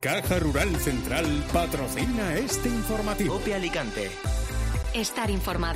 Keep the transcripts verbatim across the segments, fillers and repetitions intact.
Caja Rural Central patrocina este informativo. COPE Alicante. Estar informado.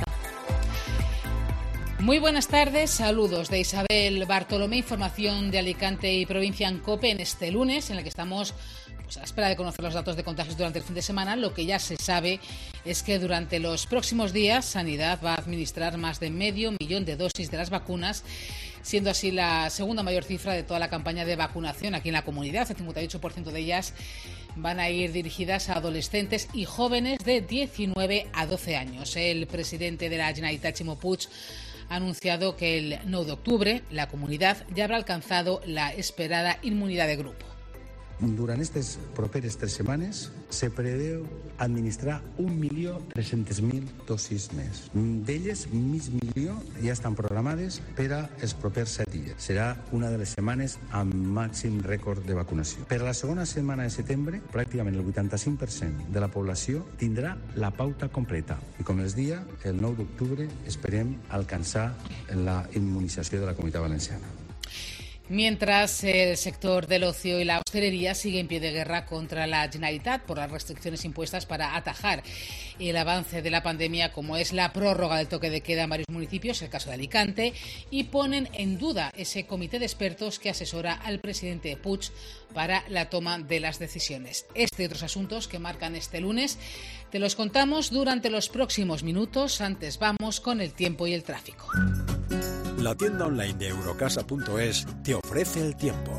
Muy buenas tardes, saludos de Isabel Bartolomé, información de Alicante y provincia en COPE en este lunes, en el que estamos pues, a la espera de conocer los datos de contagios durante el fin de semana. Lo que ya se sabe es que durante los próximos días Sanidad va a administrar más de medio millón de dosis de las vacunas, siendo así la segunda mayor cifra de toda la campaña de vacunación aquí en la comunidad. El cincuenta y ocho por ciento de ellas van a ir dirigidas a adolescentes y jóvenes de diecinueve a doce años. El presidente de la Generalitat, Ximo Puig, ha anunciado que el nueve de octubre la comunitat ja haurà alcanzado la esperada inmunidad de grupo. Durant aquestes properes tres setmanes se preveu administrar un milió tres-cents mil dosis més. D'elles, mig milió ja estan programades per als propers set dies. Serà una de les setmanes amb màxim rècord de vacunació. Per a la segona setmana de setembre, pràcticament el vuitanta-cinc per cent de la població tindrà la pauta completa. I com els dia, el nou d'octubre esperem alcançar la immunització de la Comunitat Valenciana. Mientras el sector del ocio y la hostelería sigue en pie de guerra contra la Generalitat por las restricciones impuestas para atajar el avance de la pandemia, como es la prórroga del toque de queda en varios municipios, el caso de Alicante, y ponen en duda ese comité de expertos que asesora al presidente Puig para la toma de las decisiones. Este y otros asuntos que marcan este lunes te los contamos durante los próximos minutos. Antes vamos con el tiempo y el tráfico. La tienda online de Eurocasa punto es te ofrece el tiempo.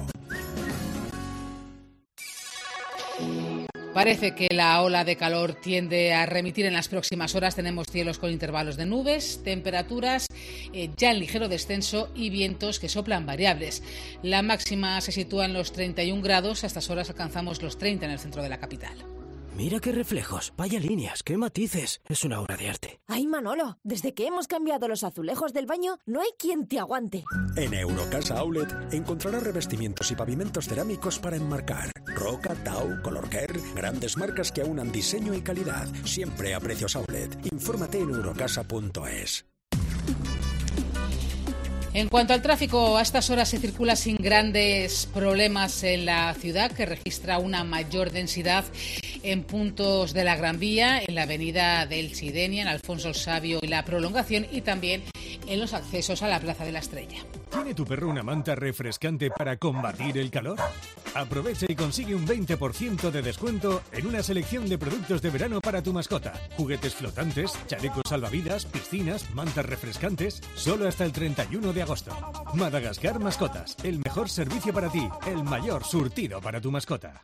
Parece que la ola de calor tiende a remitir en las próximas horas. Tenemos cielos con intervalos de nubes, temperaturas eh, ya en ligero descenso y vientos que soplan variables. La máxima se sitúa en los treinta y un grados. A estas horas alcanzamos los treinta en el centro de la capital. Mira qué reflejos, vaya líneas, qué matices. Es una obra de arte. Ay, Manolo, desde que hemos cambiado los azulejos del baño, no hay quien te aguante. En Eurocasa Outlet encontrarás revestimientos y pavimentos cerámicos para enmarcar. Roca, Tau, Colorcare, grandes marcas que aunan diseño y calidad. Siempre a precios outlet. Infórmate en Eurocasa punto es. En cuanto al tráfico, a estas horas se circula sin grandes problemas en la ciudad, que registra una mayor densidad en puntos de la Gran Vía, en la avenida del Sidenia, en Alfonso el Sabio y la Prolongación, y también en los accesos a la Plaza de la Estrella. ¿Tiene tu perro una manta refrescante para combatir el calor? Aprovecha y consigue un veinte por ciento de descuento en una selección de productos de verano para tu mascota. Juguetes flotantes, chalecos salvavidas, piscinas, mantas refrescantes, solo hasta el treinta y uno de agosto. Madagascar Mascotas, el mejor servicio para ti, el mayor surtido para tu mascota.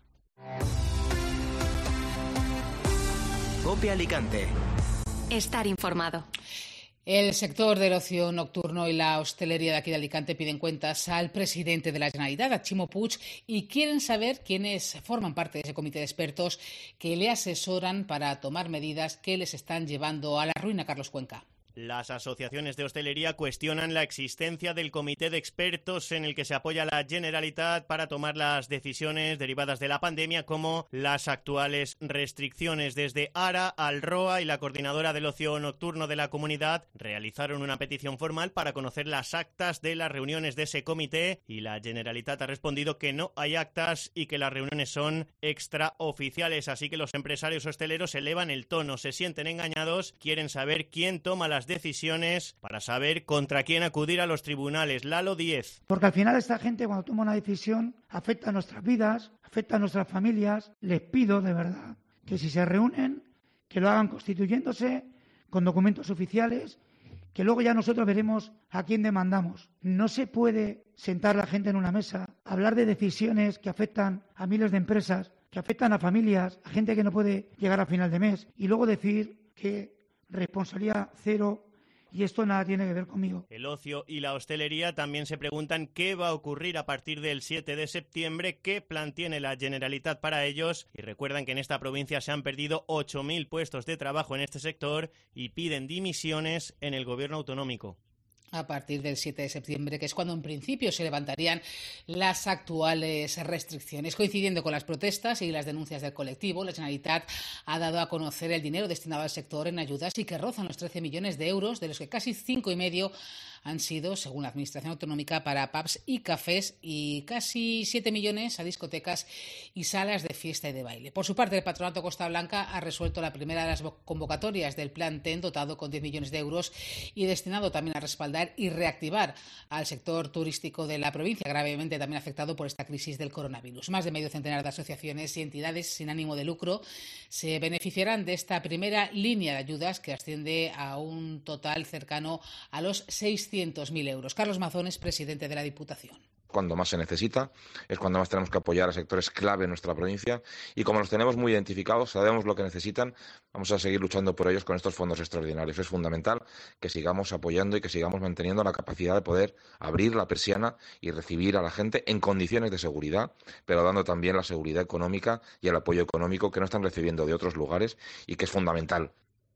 COPE Alicante. Estar informado. El sector del ocio nocturno y la hostelería de aquí de Alicante piden cuentas al presidente de la Generalitat, a Ximo Puig, y quieren saber quiénes forman parte de ese comité de expertos que le asesoran para tomar medidas que les están llevando a la ruina. Carlos Cuenca. Las asociaciones de hostelería cuestionan la existencia del comité de expertos en el que se apoya la Generalitat para tomar las decisiones derivadas de la pandemia, como las actuales restricciones. Desde ARA, Alroa y la coordinadora del ocio nocturno de la comunidad realizaron una petición formal para conocer las actas de las reuniones de ese comité, y la Generalitat ha respondido que no hay actas y que las reuniones son extraoficiales. Así que los empresarios hosteleros elevan el tono, se sienten engañados, quieren saber quién toma las decisiones para saber contra quién acudir a los tribunales. Lalo Díez. Porque al final esta gente, cuando toma una decisión, afecta a nuestras vidas, afecta a nuestras familias. Les pido de verdad que si se reúnen, que lo hagan constituyéndose con documentos oficiales, que luego ya nosotros veremos a quién demandamos. No se puede sentar la gente en una mesa, hablar de decisiones que afectan a miles de empresas, que afectan a familias, a gente que no puede llegar a final de mes, y luego decir que responsabilidad cero y esto nada tiene que ver conmigo. El ocio y la hostelería también se preguntan qué va a ocurrir a partir del siete de septiembre, qué plan tiene la Generalitat para ellos, y recuerdan que en esta provincia se han perdido ocho mil puestos de trabajo en este sector y piden dimisiones en el gobierno autonómico. A partir del siete de septiembre, que es cuando en principio se levantarían las actuales restricciones. Coincidiendo con las protestas y las denuncias del colectivo, la Generalitat ha dado a conocer el dinero destinado al sector en ayudas y que rozan los trece millones de euros, de los que casi cinco y medio han sido, según la Administración Autonómica, para pubs y cafés y casi siete millones a discotecas y salas de fiesta y de baile. Por su parte, el Patronato Costa Blanca ha resuelto la primera de las convocatorias del Plan T E N, dotado con diez millones de euros y destinado también a respaldar y reactivar al sector turístico de la provincia, gravemente también afectado por esta crisis del coronavirus. Más de medio centenar de asociaciones y entidades sin ánimo de lucro se beneficiarán de esta primera línea de ayudas, que asciende a un total cercano a los seiscientos mil euros. Carlos Mazón es presidente de la Diputación. Cuando más se necesita, es cuando más tenemos que apoyar a sectores clave en nuestra provincia, y como los tenemos muy identificados, sabemos lo que necesitan, vamos a seguir luchando por ellos con estos fondos extraordinarios. Es fundamental que sigamos apoyando y que sigamos manteniendo la capacidad de poder abrir la persiana y recibir a la gente en condiciones de seguridad, pero dando también la seguridad económica y el apoyo económico que no están recibiendo de otros lugares y que es fundamental.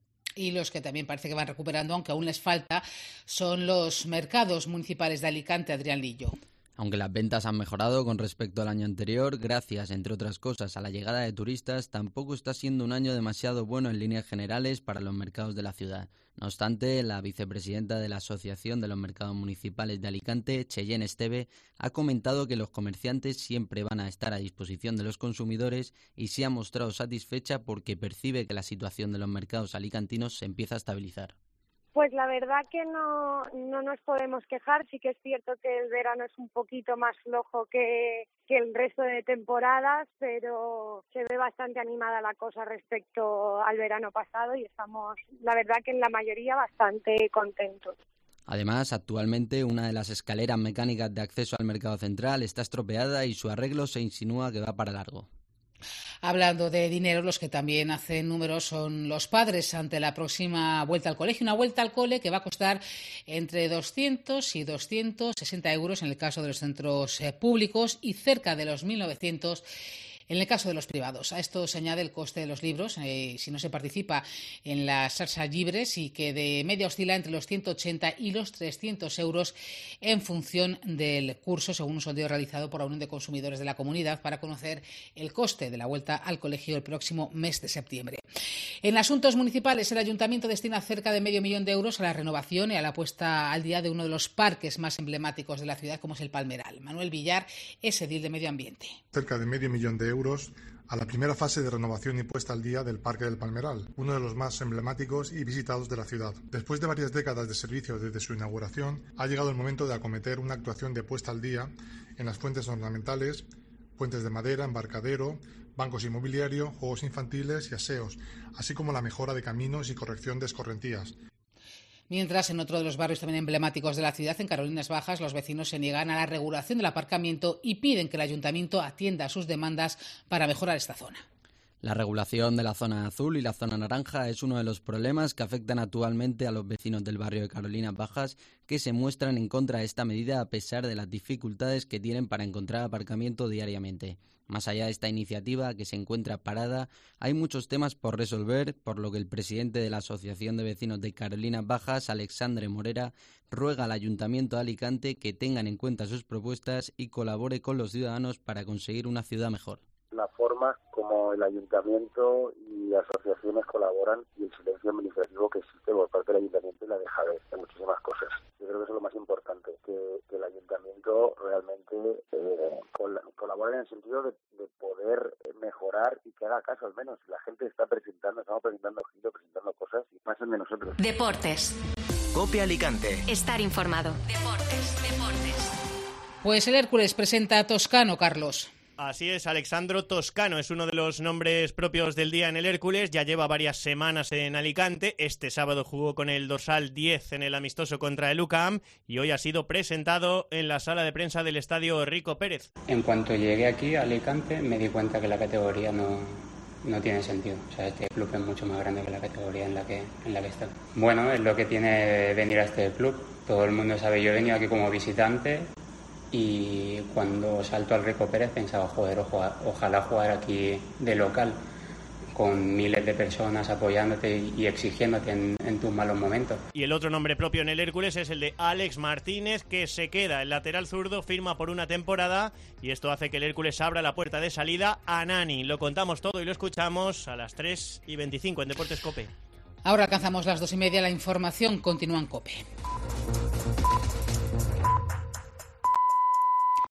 Y los que también parece que van recuperando, aunque aún les falta, son los mercados municipales de Alicante. Adrián Lillo. Aunque las ventas han mejorado con respecto al año anterior, gracias, entre otras cosas, a la llegada de turistas, tampoco está siendo un año demasiado bueno en líneas generales para los mercados de la ciudad. No obstante, la vicepresidenta de la Asociación de los Mercados Municipales de Alicante, Cheyenne Esteve, ha comentado que los comerciantes siempre van a estar a disposición de los consumidores y se ha mostrado satisfecha porque percibe que la situación de los mercados alicantinos se empieza a estabilizar. Pues la verdad que no, no nos podemos quejar. Sí que es cierto que el verano es un poquito más flojo que, que el resto de temporadas, pero se ve bastante animada la cosa respecto al verano pasado y estamos, la verdad que en la mayoría, bastante contentos. Además, actualmente una de las escaleras mecánicas de acceso al mercado central está estropeada y su arreglo se insinúa que va para largo. Hablando de dinero, los que también hacen números son los padres ante la próxima vuelta al colegio. Una vuelta al cole que va a costar entre doscientos y doscientos sesenta euros en el caso de los centros eh, públicos y cerca de los mil novecientos en el caso de los privados. A esto se añade el coste de los libros, eh, si no se participa en las salsas libres, y que de media oscila entre los ciento ochenta y los trescientos euros en función del curso, según un sondeo realizado por la Unión de Consumidores de la Comunidad para conocer el coste de la vuelta al colegio el próximo mes de septiembre. En asuntos municipales, el Ayuntamiento destina cerca de medio millón de euros a la renovación y a la puesta al día de uno de los parques más emblemáticos de la ciudad, como es el Palmeral. Manuel Villar es edil de Medio Ambiente. Cerca de medio millón de euros euros a la primera fase de renovación y puesta al día del Parque del Palmeral, uno de los más emblemáticos y visitados de la ciudad. Después de varias décadas de servicio desde su inauguración, ha llegado el momento de acometer una actuación de puesta al día en las fuentes ornamentales, puentes de madera, embarcadero, bancos inmobiliarios, juegos infantiles y aseos, así como la mejora de caminos y corrección de escorrentías. Mientras, en otro de los barrios también emblemáticos de la ciudad, en Carolinas Bajas, los vecinos se niegan a la regulación del aparcamiento y piden que el ayuntamiento atienda a sus demandas para mejorar esta zona. La regulación de la zona azul y la zona naranja es uno de los problemas que afectan actualmente a los vecinos del barrio de Carolinas Bajas, que se muestran en contra de esta medida a pesar de las dificultades que tienen para encontrar aparcamiento diariamente. Más allá de esta iniciativa, que se encuentra parada, hay muchos temas por resolver, por lo que el presidente de la Asociación de Vecinos de Carolinas Bajas, Alexandre Morera, ruega al Ayuntamiento de Alicante que tengan en cuenta sus propuestas y colabore con los ciudadanos para conseguir una ciudad mejor. La forma como el Ayuntamiento y asociaciones colaboran y el silencio administrativo que existe por parte del Ayuntamiento y la dejadez de muchísimas cosas. Yo creo que eso es lo más importante, que, que el Ayuntamiento realmente eh, col- colabore en el sentido de, de poder mejorar y que haga caso al menos. La gente está presentando, estamos presentando giro, presentando cosas y pasan de nosotros. Deportes. Cope Alicante. Estar informado. Deportes, deportes. Pues el Hércules presenta a Toscano, Carlos. Así es, Alexandro Toscano es uno de los nombres propios del día en el Hércules, ya lleva varias semanas en Alicante, este sábado jugó con el dorsal diez en el amistoso contra el U C A M y hoy ha sido presentado en la sala de prensa del estadio Rico Pérez. En cuanto llegué aquí a Alicante me di cuenta que la categoría no, no tiene sentido, o sea, este club es mucho más grande que la categoría en la que, en la que está. Bueno, es lo que tiene venir a este club, todo el mundo sabe, yo he venido aquí como visitante. Y cuando salto al Rico Pérez pensaba, joder, ojalá, ojalá jugar aquí de local, con miles de personas apoyándote y exigiéndote en, en tus malos momentos. Y el otro nombre propio en el Hércules es el de Alex Martínez, que se queda. El lateral zurdo firma por una temporada y esto hace que el Hércules abra la puerta de salida a Nani. Lo contamos todo y lo escuchamos a las tres y veinticinco en Deportes Cope. Ahora alcanzamos las dos y media, la información continúa en Cope.